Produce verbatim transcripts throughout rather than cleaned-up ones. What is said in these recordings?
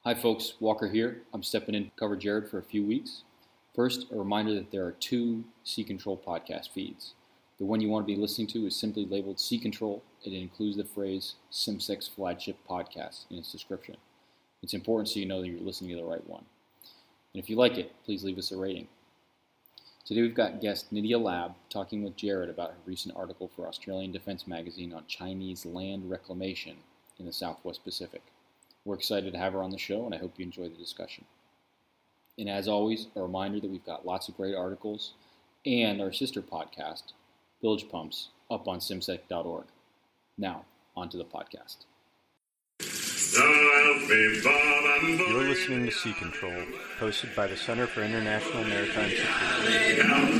Hi folks, Walker here. I'm stepping in to cover Jared for a few weeks. First, a reminder that there are two Sea Control podcast feeds. The one you want to be listening to is simply labeled Sea Control. It includes the phrase SimSec's Flagship Podcast in its description. It's important so you know that you're listening to the right one. And if you like it, please leave us a rating. Today we've got guest Nidya Lab talking with Jared about her recent article for Australian Defence Magazine on Chinese land reclamation in the Southwest Pacific. We're excited to have her on the show, and I hope you enjoy the discussion. And as always, a reminder that we've got lots of great articles and our sister podcast, Bilge Pumps, up on simsec dot org. Now, on to the podcast. You're listening to Sea Control, hosted by the Center for International Maritime Security.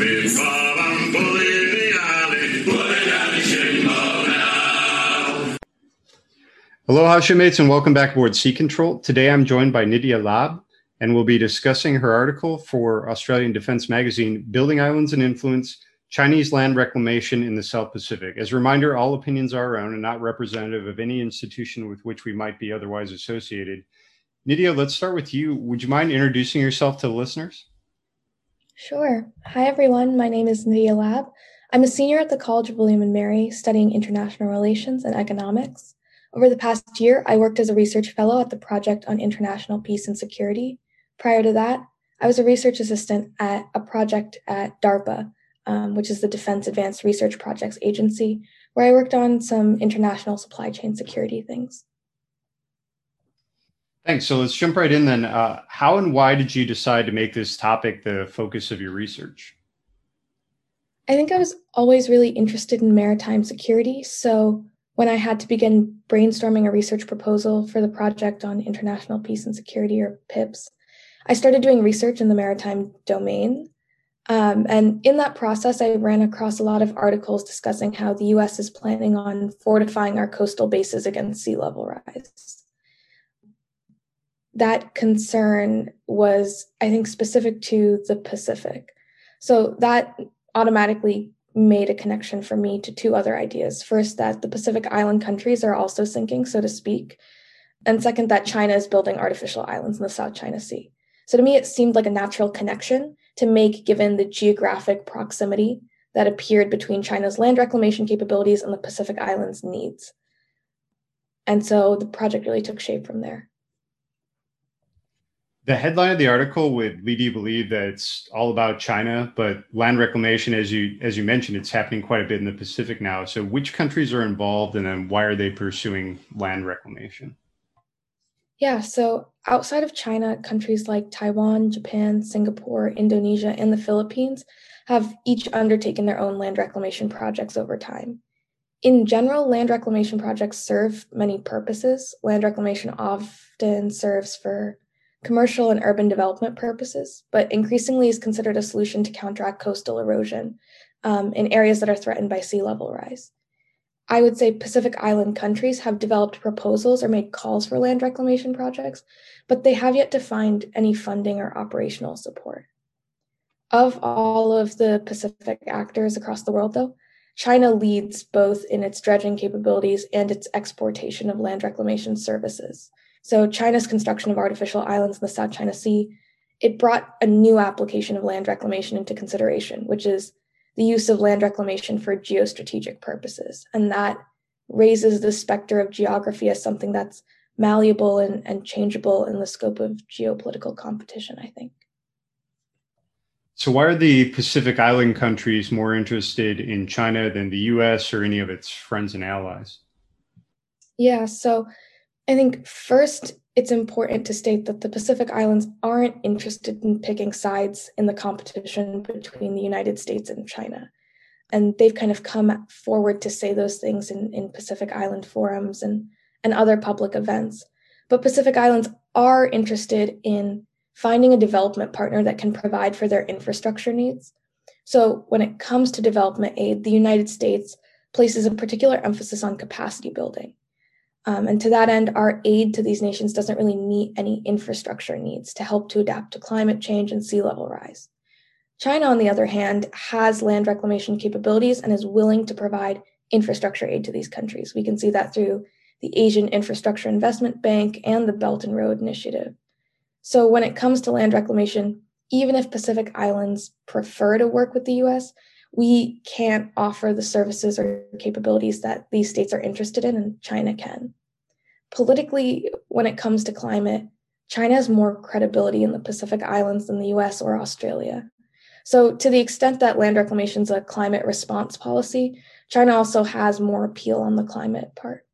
Aloha, shipmates, and welcome back aboard Sea Control. Today I'm joined by Nidya Lab, and we'll be discussing her article for Australian Defence Magazine, Building Islands and Influence, Chinese Land Reclamation in the South Pacific. As a reminder, all opinions are our own and not representative of any institution with which we might be otherwise associated. Nidya, let's start with you. Would you mind introducing yourself to the listeners? Sure. Hi, everyone. My name is Nidya Lab. I'm a senior at the College of William and Mary studying international relations and economics. Over the past year, I worked as a research fellow at the Project on International Peace and Security. Prior to that, I was a research assistant at a project at DARPA, um, which is the Defense Advanced Research Projects Agency, where I worked on some international supply chain security things. Thanks. So let's jump right in then. Uh, how and why did you decide to make this topic the focus of your research? I think I was always really interested in maritime security, so when I had to begin brainstorming a research proposal for the Project on International Peace and Security, or PIPS, I started doing research in the maritime domain. Um, and in that process, I ran across a lot of articles discussing how the U S is planning on fortifying our coastal bases against sea level rise. That concern was, I think, specific to the Pacific. So that automatically made a connection for me to two other ideas. First, that the Pacific Island countries are also sinking, so to speak. And second, that China is building artificial islands in the South China Sea. So to me, it seemed like a natural connection to make given the geographic proximity that appeared between China's land reclamation capabilities and the Pacific Islands' needs. And so the project really took shape from there. The headline of the article would lead you to believe that it's all about China, but land reclamation, as you as you mentioned, it's happening quite a bit in the Pacific now. So which countries are involved, and then why are they pursuing land reclamation? Yeah, so outside of China, countries like Taiwan, Japan, Singapore, Indonesia, and the Philippines have each undertaken their own land reclamation projects over time. In general, land reclamation projects serve many purposes. Land reclamation often serves for commercial and urban development purposes, but increasingly is considered a solution to counteract coastal erosion um, in areas that are threatened by sea level rise. I would say Pacific Island countries have developed proposals or made calls for land reclamation projects, but they have yet to find any funding or operational support. Of all of the Pacific actors across the world, though, China leads both in its dredging capabilities and its exportation of land reclamation services. So China's construction of artificial islands in the South China Sea, it brought a new application of land reclamation into consideration, which is the use of land reclamation for geostrategic purposes. And that raises the specter of geography as something that's malleable and, and changeable in the scope of geopolitical competition, I think. So why are the Pacific Island countries more interested in China than the U S or any of its friends and allies? Yeah, so I think first, it's important to state that the Pacific Islands aren't interested in picking sides in the competition between the United States and China. And they've kind of come forward to say those things in, in Pacific Island forums and, and other public events. But Pacific Islands are interested in finding a development partner that can provide for their infrastructure needs. So when it comes to development aid, the United States places a particular emphasis on capacity building. Um, and to that end, our aid to these nations doesn't really meet any infrastructure needs to help to adapt to climate change and sea level rise. China, on the other hand, has land reclamation capabilities and is willing to provide infrastructure aid to these countries. We can see that through the Asian Infrastructure Investment Bank, and the Belt and Road Initiative. So when it comes to land reclamation, even if Pacific Islands prefer to work with the U S, we can't offer the services or capabilities that these states are interested in, and China can. Politically, when it comes to climate, China has more credibility in the Pacific Islands than the U S or Australia. So to the extent that land reclamation is a climate response policy, China also has more appeal on the climate part.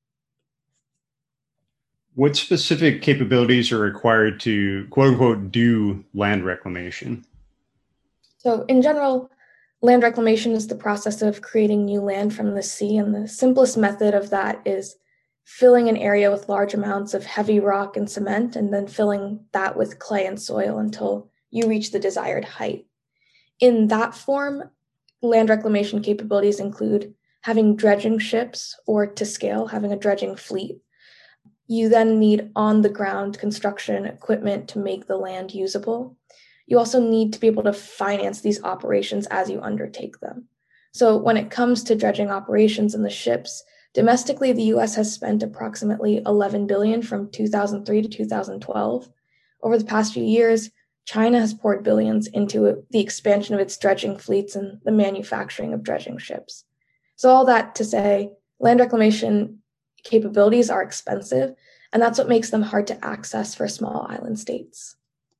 What specific capabilities are required to, quote unquote, do land reclamation? So in general, land reclamation is the process of creating new land from the sea. And the simplest method of that is filling an area with large amounts of heavy rock and cement, and then filling that with clay and soil until you reach the desired height. In that form, land reclamation capabilities include having dredging ships, or to scale, having a dredging fleet. You then need on-the-ground construction equipment to make the land usable. You also need to be able to finance these operations as you undertake them. So when it comes to dredging operations and the ships, domestically, the U S has spent approximately eleven billion dollars from two thousand three to two thousand twelve. Over the past few years, China has poured billions into the expansion of its dredging fleets and the manufacturing of dredging ships. So all that to say, land reclamation capabilities are expensive, and that's what makes them hard to access for small island states.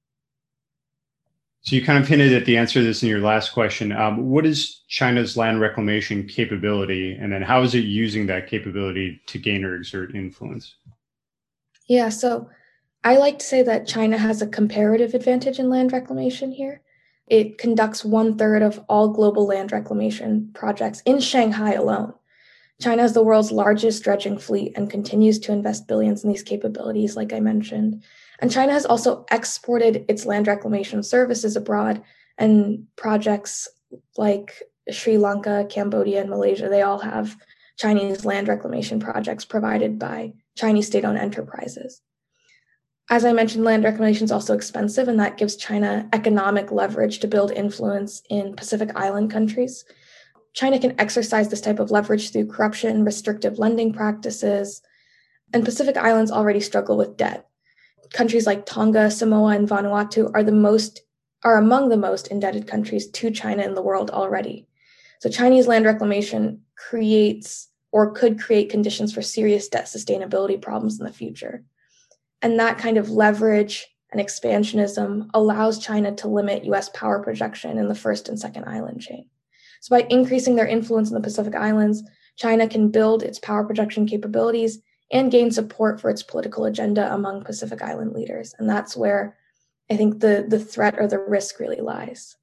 So you kind of hinted at the answer to this in your last question. Um, what is China's land reclamation capability, and then how is it using that capability to gain or exert influence? Yeah, so I like to say that China has a comparative advantage in land reclamation here. It conducts one third of all global land reclamation projects in Shanghai alone. China is the world's largest dredging fleet and continues to invest billions in these capabilities, like I mentioned. And China has also exported its land reclamation services abroad, and projects like Sri Lanka, Cambodia, and Malaysia, they all have Chinese land reclamation projects provided by Chinese state-owned enterprises. As I mentioned, land reclamation is also expensive, and that gives China economic leverage to build influence in Pacific Island countries. China can exercise this type of leverage through corruption, restrictive lending practices, and Pacific Islands already struggle with debt. Countries like Tonga, Samoa, and Vanuatu are the most are among the most indebted countries to China in the world already. So Chinese land reclamation creates or could create conditions for serious debt sustainability problems in the future. And that kind of leverage and expansionism allows China to limit U S power projection in the first and second island chain. So by increasing their influence in the Pacific Islands, China can build its power projection capabilities and gain support for its political agenda among Pacific Island leaders. And that's where I think the, the threat or the risk really lies.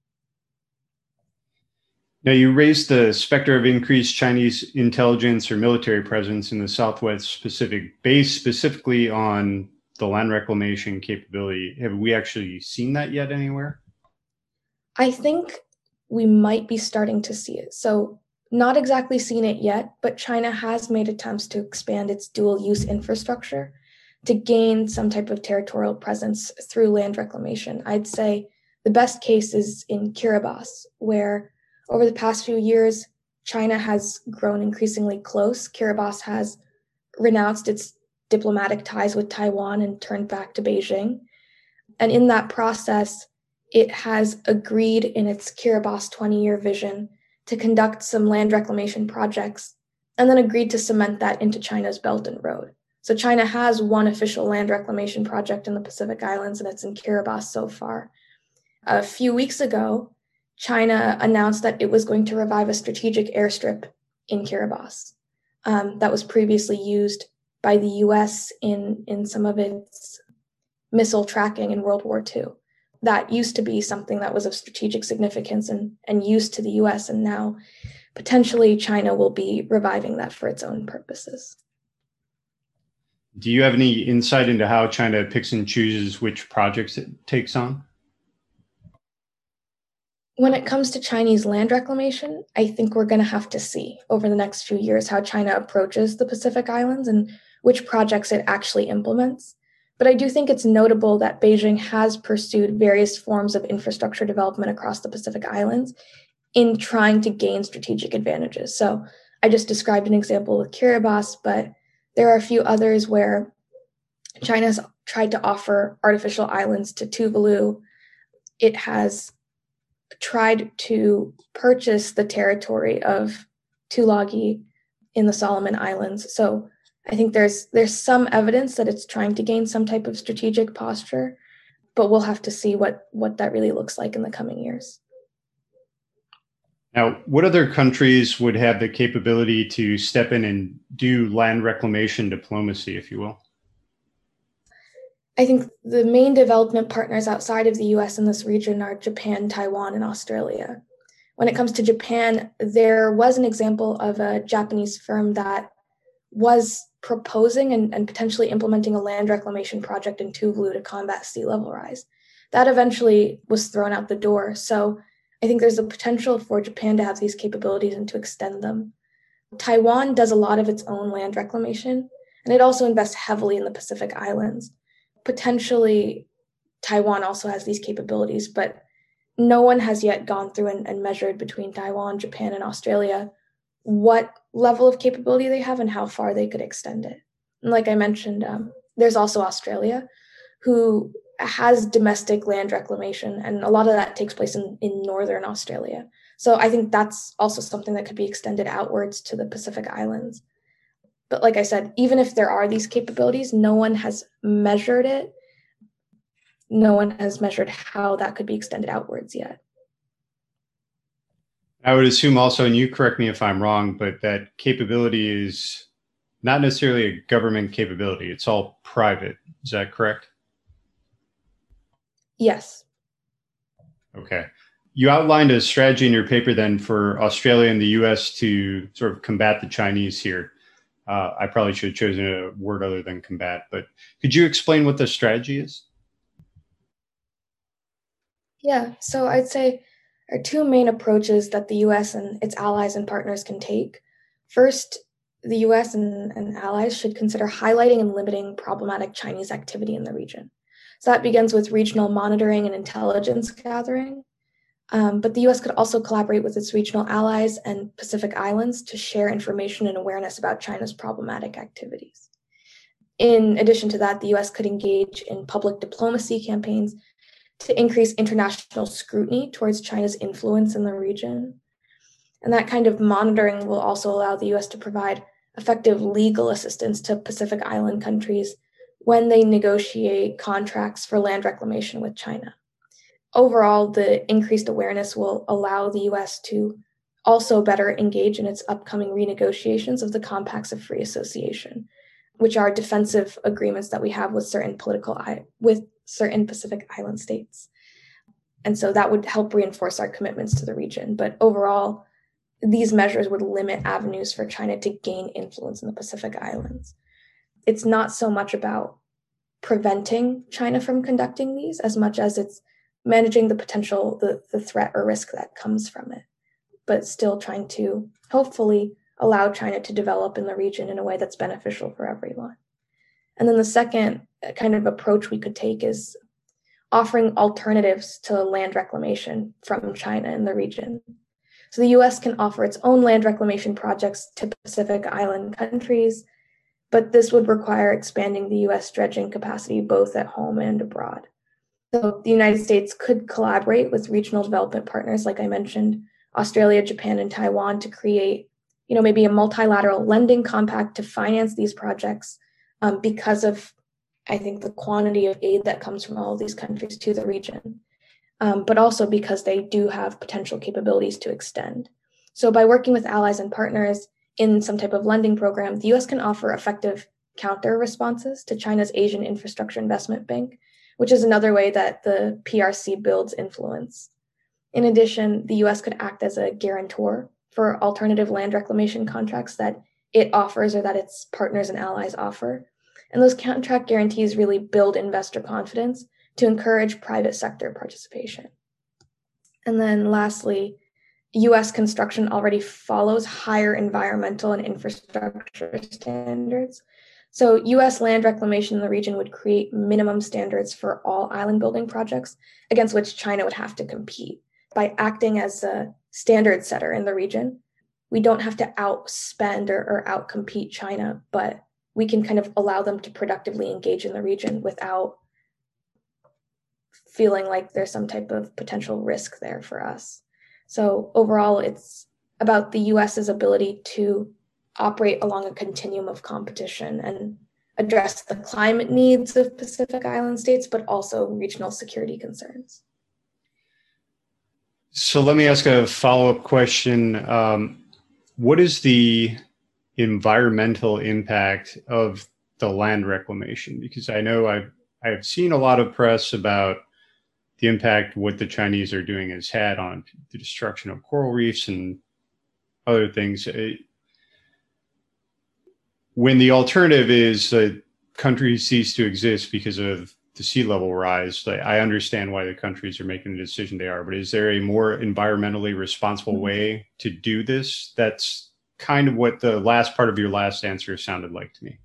Now, you raised the specter of increased Chinese intelligence or military presence in the Southwest Pacific, based specifically on the land reclamation capability. Have we actually seen that yet anywhere? I think we might be starting to see it. So not exactly seen it yet, but China has made attempts to expand its dual-use infrastructure to gain some type of territorial presence through land reclamation. I'd say the best case is in Kiribati, where over the past few years, China has grown increasingly close. Kiribati has renounced its diplomatic ties with Taiwan and turned back to Beijing. And in that process, it has agreed in its Kiribati twenty-year vision to conduct some land reclamation projects, and then agreed to cement that into China's Belt and Road. So China has one official land reclamation project in the Pacific Islands, and it's in Kiribati so far. A few weeks ago, China announced that it was going to revive a strategic airstrip in Kiribati um, that was previously used by the U S in, in some of its missile tracking in World War Two. That used to be something that was of strategic significance and, and used to the U S, and now potentially China will be reviving that for its own purposes. Do you have any insight into how China picks and chooses which projects it takes on? When it comes to Chinese land reclamation, I think we're going to have to see over the next few years how China approaches the Pacific Islands and which projects it actually implements. But I do think it's notable that Beijing has pursued various forms of infrastructure development across the Pacific Islands in trying to gain strategic advantages. So I just described an example with Kiribati, but There are a few others where China's tried to offer artificial islands to Tuvalu. It has tried to purchase the territory of Tulagi in the Solomon Islands. So I think there's there's some evidence that it's trying to gain some type of strategic posture, but we'll have to see what, what that really looks like in the coming years. Now, what other countries would have the capability to step in and do land reclamation diplomacy, if you will? I think the main development partners outside of the U S in this region are Japan, Taiwan, and Australia. When it comes to Japan, there was an example of a Japanese firm that was proposing and, and potentially implementing a land reclamation project in Tuvalu to combat sea level rise. That eventually was thrown out the door. So I think there's a potential for Japan to have these capabilities and to extend them. Taiwan does a lot of its own land reclamation, and it also invests heavily in the Pacific Islands. Potentially, Taiwan also has these capabilities, but no one has yet gone through and, and measured between Taiwan, Japan, and Australia what level of capability they have and how far they could extend it. And like I mentioned, um, there's also Australia, who has domestic land reclamation, and a lot of that takes place in, in northern Australia. So I think that's also something that could be extended outwards to the Pacific Islands. But like I said, even if there are these capabilities, no one has measured it. No one has measured how that could be extended outwards yet. I would assume also, and you correct me if I'm wrong, but that capability is not necessarily a government capability. It's all private. Is that correct? Yes. Okay. You outlined a strategy in your paper then for Australia and the U S to sort of combat the Chinese here. Uh, I probably should have chosen a word other than combat, but could you explain what the strategy is? Yeah, so I'd say there are two main approaches that the U S and its allies and partners can take. First, the U S and, and allies should consider highlighting and limiting problematic Chinese activity in the region. So that begins with regional monitoring and intelligence gathering. Um, but the U S could also collaborate with its regional allies and Pacific Islands to share information and awareness about China's problematic activities. In addition to that, the U S could engage in public diplomacy campaigns to increase international scrutiny towards China's influence in the region. And that kind of monitoring will also allow the U S to provide effective legal assistance to Pacific Island countries when they negotiate contracts for land reclamation with China. Overall, the increased awareness will allow the U S to also better engage in its upcoming renegotiations of the Compacts of Free Association, which are defensive agreements that we have with certain political with certain Pacific Island states. And so that would help reinforce our commitments to the region. But overall, these measures would limit avenues for China to gain influence in the Pacific Islands. It's not so much about preventing China from conducting these as much as it's managing the potential, the, the threat or risk that comes from it, but still trying to hopefully allow China to develop in the region in a way that's beneficial for everyone. And then the second kind of approach we could take is offering alternatives to land reclamation from China in the region. So the U S can offer its own land reclamation projects to Pacific Island countries, but this would require expanding the U S dredging capacity both at home and abroad. So the United States could collaborate with regional development partners, like I mentioned, Australia, Japan, and Taiwan, to create, you know, maybe a multilateral lending compact to finance these projects um, because of, I think, the quantity of aid that comes from all of these countries to the region, um, but also because they do have potential capabilities to extend. So by working with allies and partners in some type of lending program, the U S can offer effective counter responses to China's Asian Infrastructure Investment Bank, which is another way that the P R C builds influence. In addition, the U S could act as a guarantor for alternative land reclamation contracts that it offers or that its partners and allies offer. And those contract guarantees really build investor confidence to encourage private sector participation. And then lastly, U S construction already follows higher environmental and infrastructure standards. So U S land reclamation in the region would create minimum standards for all island building projects against which China would have to compete. By acting as a standard setter in the region, we don't have to outspend or, or outcompete China, but we can kind of allow them to productively engage in the region without feeling like there's some type of potential risk there for us. So overall, it's about the US's ability to operate along a continuum of competition and address the climate needs of Pacific Island states, but also regional security concerns. So let me ask a follow-up question. Um, what is the environmental impact of the land reclamation? Because I know I've, I've seen a lot of press about the impact what the Chinese are doing has had on the destruction of coral reefs and other things. When the alternative is that countries cease to exist because of the sea level rise, I understand why the countries are making the decision they are, but is there a more environmentally responsible way to do this? That's kind of what the last part of your last answer sounded like to me.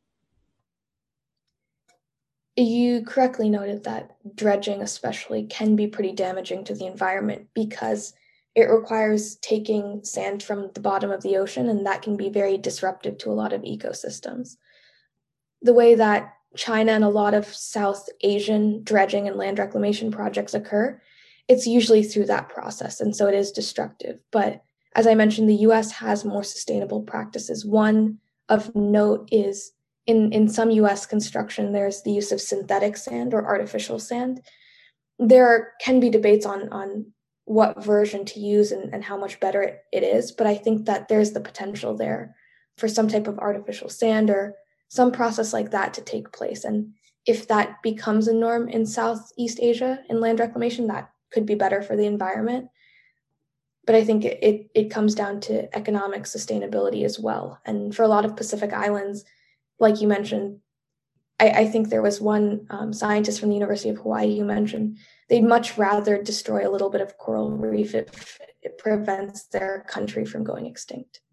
You correctly noted that dredging especially can be pretty damaging to the environment because it requires taking sand from the bottom of the ocean, and that can be very disruptive to a lot of ecosystems. The way that China and a lot of South Asian dredging and land reclamation projects occur, it's usually through that process, and so it is destructive. But as I mentioned, the U S has more sustainable practices. One of note is in, in some U S construction, there's the use of synthetic sand or artificial sand. There can be debates on, on what version to use and, and how much better it, it is, but I think that there's the potential there for some type of artificial sand or some process like that to take place. And if that becomes a norm in Southeast Asia in land reclamation, that could be better for the environment. But I think it, it, it comes down to economic sustainability as well. And for a lot of Pacific Islands, like you mentioned, I, I think there was one um, scientist from the University of Hawaii who mentioned they'd much rather destroy a little bit of coral reef if it prevents their country from going extinct.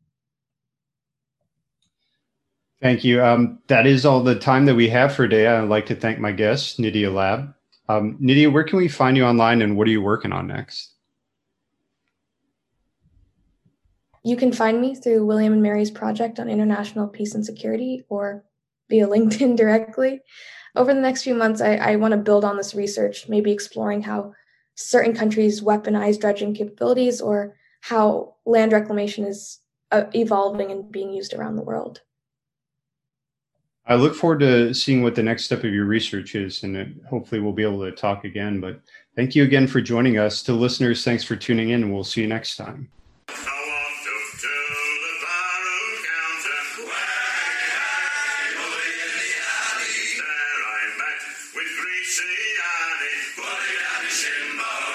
Thank you. Um, that is all the time that we have for today. I'd like to thank my guest, Nydia Lab. Um, Nydia, where can we find you online and what are you working on next? You can find me through William and Mary's project on international peace and security or via LinkedIn directly. Over the next few months, I, I want to build on this research, maybe exploring how certain countries weaponize dredging capabilities or how land reclamation is uh, evolving and being used around the world. I look forward to seeing what the next step of your research is, and it, hopefully we'll be able to talk again. But thank you again for joining us. To listeners, thanks for tuning in, and we'll see you next time. With Greasy Annie, put it at his